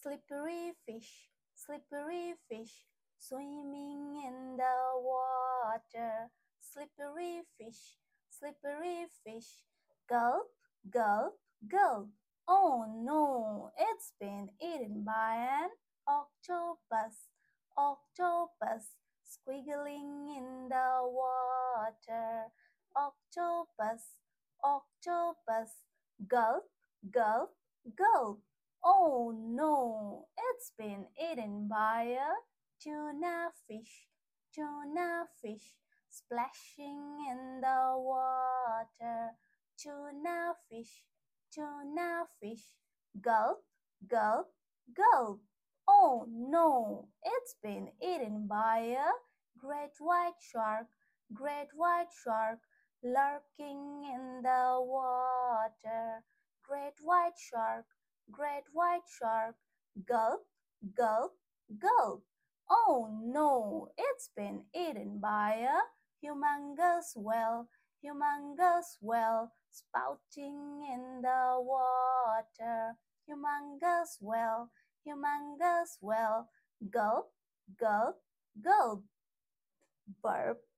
slippery fish, swimming in the water. Slippery fish, gulp, gulp, gulp. Oh no, it's been eaten by an octopus. Octopus, squiggling in the water. Octopus, octopus, gulp, gulp, gulp. Oh no, it's been eaten by a tuna fish. Tuna fish, splashing in the water. Tuna fish, gulp, gulp, gulp. Oh no, it's been eaten by a great white shark. Great white shark, lurking in the water. Great white shark, gulp, gulp, gulp. Oh no, it's been eaten by a humongous whale, spouting in the water. Humongous whale, gulp, gulp, gulp. Burp,